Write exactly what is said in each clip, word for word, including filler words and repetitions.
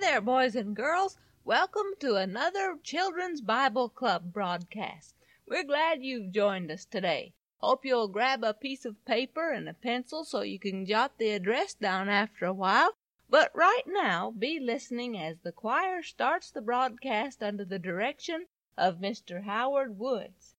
there, boys and girls. Welcome to another Children's Bible Club broadcast. We're glad you've joined us today. Hope you'll grab a piece of paper and a pencil so you can jot the address down after a while. But right now, be listening as the choir starts the broadcast under the direction of Mister Howard Woods.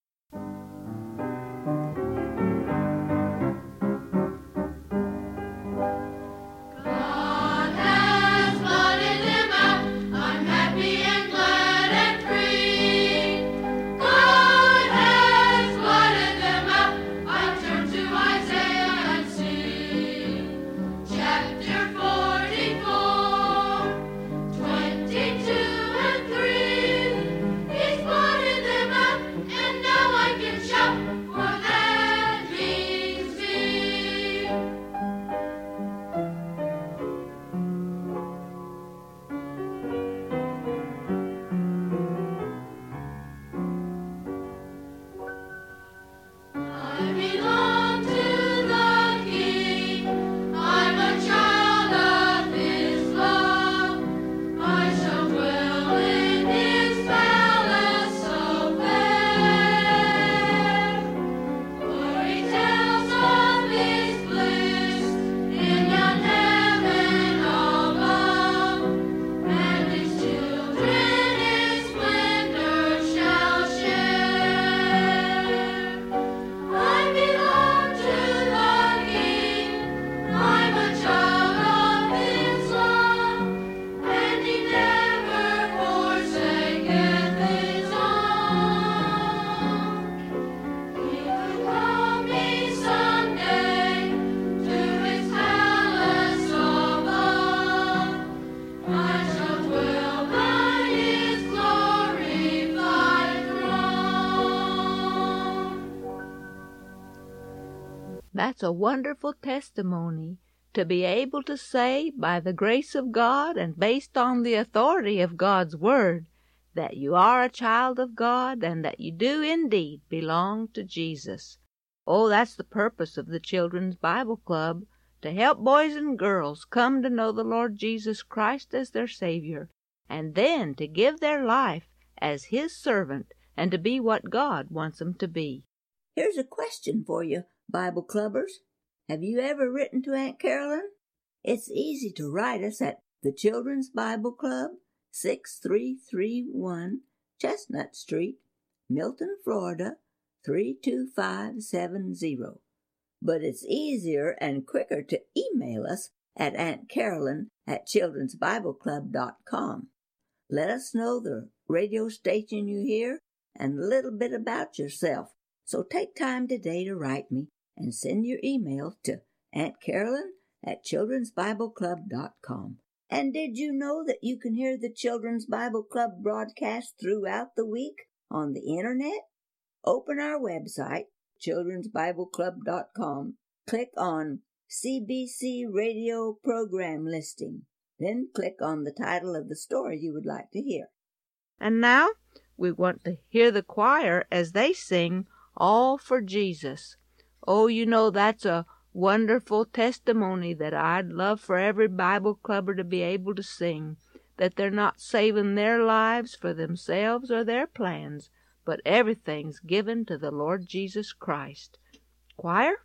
That's a wonderful testimony to be able to say, by the grace of God and based on the authority of God's Word, that you are a child of God and that you do indeed belong to Jesus. Oh, that's the purpose of the Children's Bible Club, to help boys and girls come to know the Lord Jesus Christ as their Savior, and then to give their life as His servant and to be what God wants them to be. Here's a question for you, Bible Clubbers. Have you ever written to Aunt Carolyn? It's easy to write us at the Children's Bible Club, six three three one Chestnut Street, Milton, Florida, three two five seven zero. But it's easier and quicker to email us at Aunt Carolyn at children's bible club dot com. Let us know the radio station you hear and a little bit about yourself. So take time today to write me and send your email to Aunt Carolyn at children's bible club dot com. And did you know that you can hear the Children's Bible Club broadcast throughout the week on the internet? Open our website, children's bible club dot com. Click on C B C Radio Program Listing. Then click on the title of the story you would like to hear. And now we want to hear the choir as they sing All for Jesus. Oh, you know, that's a wonderful testimony that I'd love for every Bible clubber to be able to sing, that they're not saving their lives for themselves or their plans, but everything's given to the Lord Jesus Christ. Choir?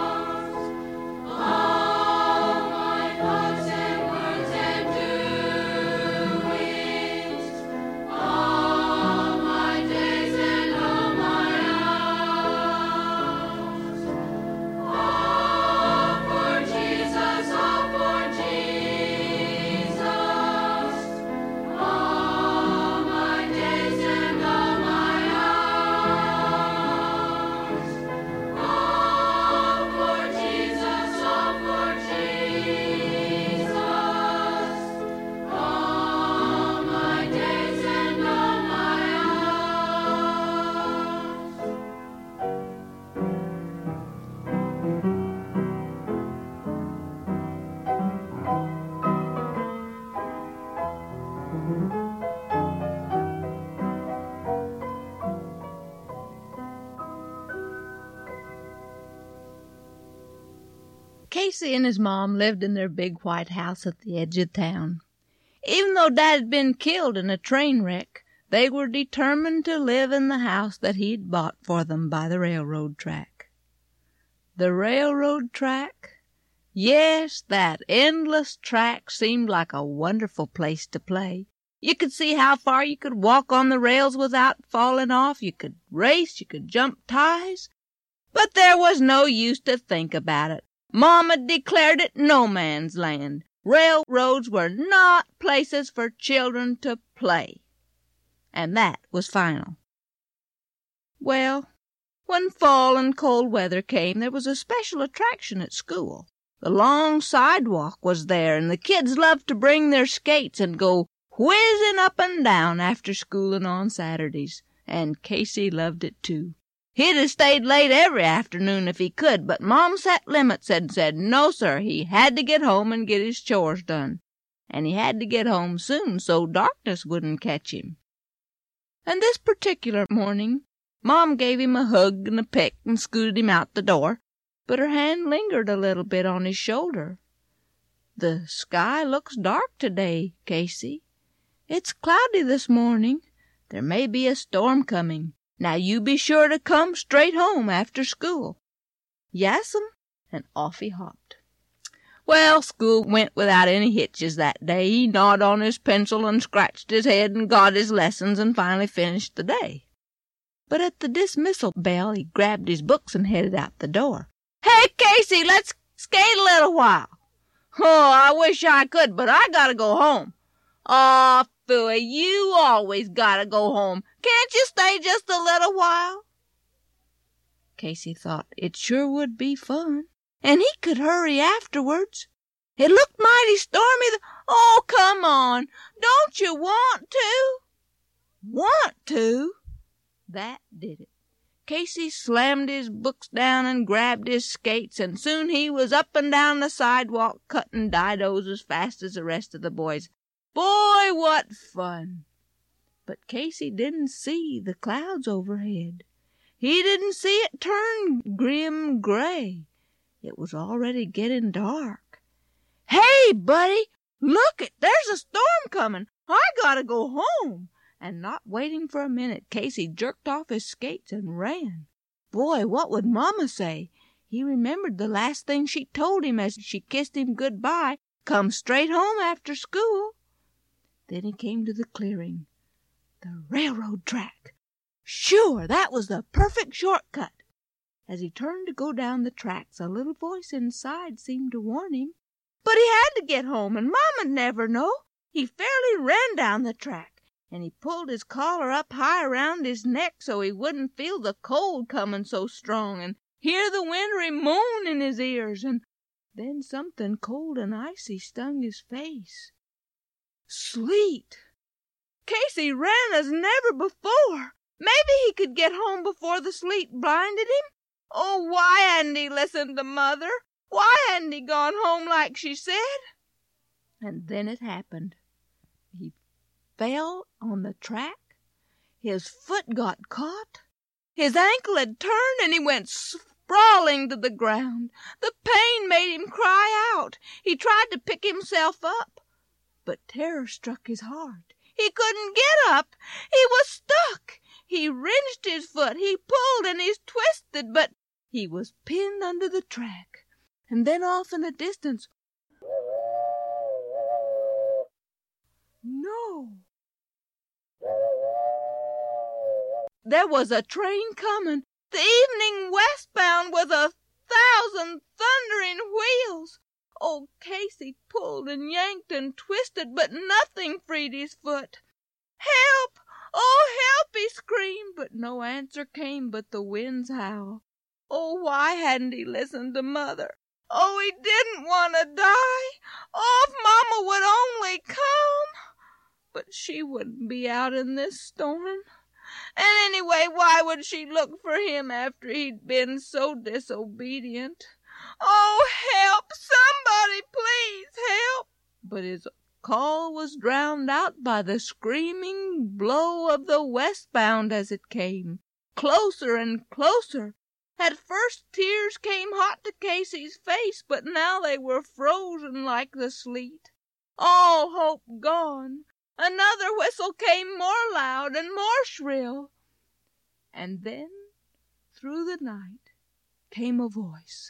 All my thoughts and words and Casey and his mom lived in their big white house at the edge of town. Even though Dad had been killed in a train wreck, they were determined to live in the house that he'd bought for them by the railroad track. The railroad track? Yes, that endless track seemed like a wonderful place to play. You could see how far you could walk on the rails without falling off. You could race, you could jump ties. But there was no use to think about it. Mama declared it no man's land. Railroads were not places for children to play. And that was final. Well, when fall and cold weather came, there was a special attraction at school. The long sidewalk was there, and the kids loved to bring their skates and go whizzing up and down after school and on Saturdays. And Casey loved it too. He'd have stayed late every afternoon if he could, but Mom set limits and said no, sir, he had to get home and get his chores done. And he had to get home soon so darkness wouldn't catch him. And this particular morning, Mom gave him a hug and a peck and scooted him out the door, but her hand lingered a little bit on his shoulder. The sky looks dark today, Casey. It's cloudy this morning. There may be a storm coming. Now you be sure to come straight home after school. Yes'm, and off he hopped. Well, school went without any hitches that day. He gnawed on his pencil and scratched his head and got his lessons and finally finished the day. But at the dismissal bell he grabbed his books and headed out the door. Hey, Casey, let's skate a little while. Oh, I wish I could, but I gotta go home. Aw, Phooey, you always gotta go home. Can't you stay just a little while? Casey thought it sure would be fun, and he could hurry afterwards. It looked mighty stormy. Th- oh, come on. Don't you want to? Want to? That did it. Casey slammed his books down and grabbed his skates, and soon he was up and down the sidewalk cutting didos as fast as the rest of the boys. Boy, what fun! But Casey didn't see the clouds overhead. He didn't see it turn grim gray. It was already getting dark. Hey, buddy, look it! There's a storm coming. I gotta go home. And not waiting for a minute, Casey jerked off his skates and ran. Boy, what would Mama say? He remembered the last thing she told him as she kissed him good-bye. Come straight home after school. Then he came to the clearing. The railroad track. Sure, that was the perfect shortcut. As he turned to go down the tracks, a little voice inside seemed to warn him. But he had to get home, and Mama'd never know. He fairly ran down the track, and he pulled his collar up high around his neck so he wouldn't feel the cold coming so strong and hear the wintry moan in his ears. And then something cold and icy stung his face. Sleet! Casey ran as never before. Maybe he could get home before the sleet blinded him. Oh, why hadn't he listened to Mother? Why hadn't he gone home like she said? And then it happened. He fell on the track. His foot got caught. His ankle had turned, and he went sprawling to the ground. The pain made him cry out. He tried to pick himself up, but terror struck his heart. He couldn't get up. He was stuck. He wrenched his foot. He pulled and he twisted, but he was pinned under the track. And then off in the distance, no, there was a train coming, the evening westbound with a thousand thundering wheels. Old Casey pulled and yanked and twisted, but nothing freed his foot. Help! Oh, help! He screamed, but no answer came but the wind's howl. Oh, why hadn't he listened to Mother? Oh, he didn't want to die. Oh, if Mama would only come. But she wouldn't be out in this storm. And anyway, why would she look for him after he'd been so disobedient? Oh, help! Somebody please help! But his call was drowned out by the screaming blow of the westbound as it came, closer and closer. At first tears came hot to Casey's face, but now they were frozen like the sleet. All hope gone. Another whistle came more loud and more shrill. And then, through the night, came a voice.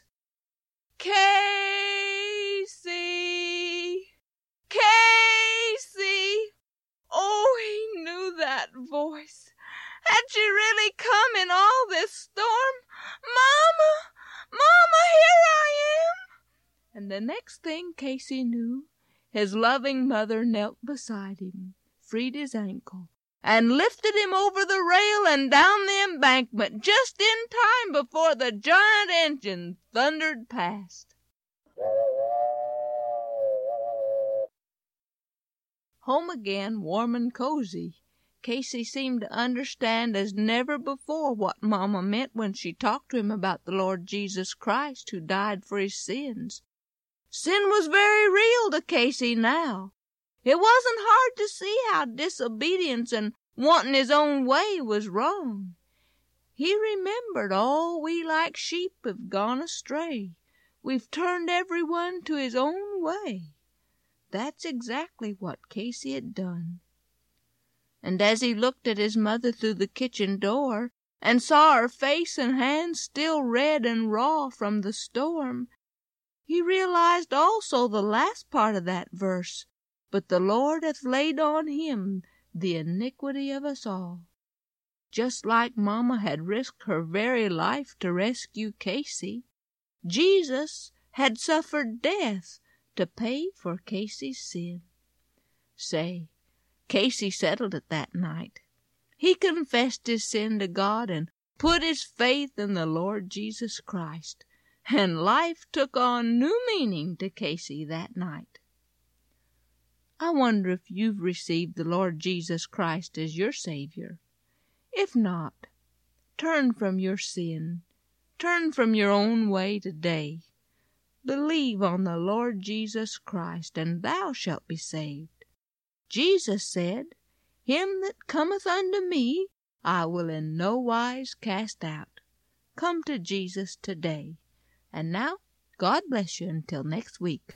Casey! Casey! Oh, he knew that voice. Had she really come in all this storm? Mama! Mama, here I am! And the next thing Casey knew, his loving mother knelt beside him, freed his ankle, and lifted him over the rail and down the embankment just in time before the giant engine thundered past. Home again, warm and cozy, Casey seemed to understand as never before what Mama meant when she talked to him about the Lord Jesus Christ who died for his sins. Sin was very real to Casey now. It wasn't hard to see how disobedience and wanting his own way was wrong. He remembered all we like sheep have gone astray. We've turned everyone to his own way. That's exactly what Casey had done. And as he looked at his mother through the kitchen door and saw her face and hands still red and raw from the storm, he realized also the last part of that verse, "But the Lord hath laid on him the iniquity of us all." Just like Mama had risked her very life to rescue Casey, Jesus had suffered death to pay for Casey's sin. Say, Casey settled it that night. He confessed his sin to God and put his faith in the Lord Jesus Christ, and life took on new meaning to Casey that night. I wonder if you've received the Lord Jesus Christ as your Savior. If not, turn from your sin. Turn from your own way today. Believe on the Lord Jesus Christ, and thou shalt be saved. Jesus said, "Him that cometh unto me, I will in no wise cast out." Come to Jesus today. And now, God bless you until next week.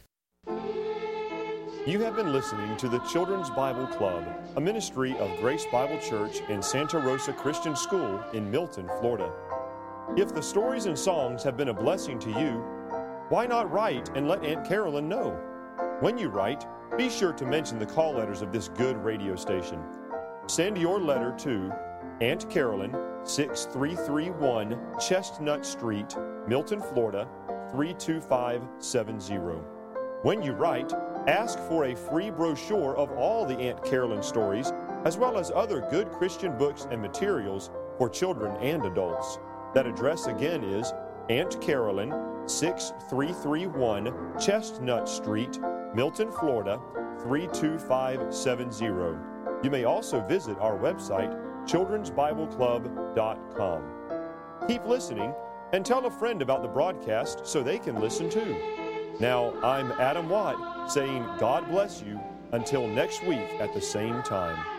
You have been listening to the Children's Bible Club, a ministry of Grace Bible Church in Santa Rosa Christian School in Milton, Florida. If the stories and songs have been a blessing to you, why not write and let Aunt Carolyn know? When you write, be sure to mention the call letters of this good radio station. Send your letter to Aunt Carolyn, six three three one Chestnut Street, Milton, Florida, three two five seven zero. When you write, ask for a free brochure of all the Aunt Carolyn stories, as well as other good Christian books and materials for children and adults. That address again is Aunt Carolyn, six three three one Chestnut Street, Milton, Florida, three two five seven zero. You may also visit our website, children's bible club dot com. Keep listening and tell a friend about the broadcast so they can listen too. Now, I'm Adam Watt saying God bless you until next week at the same time.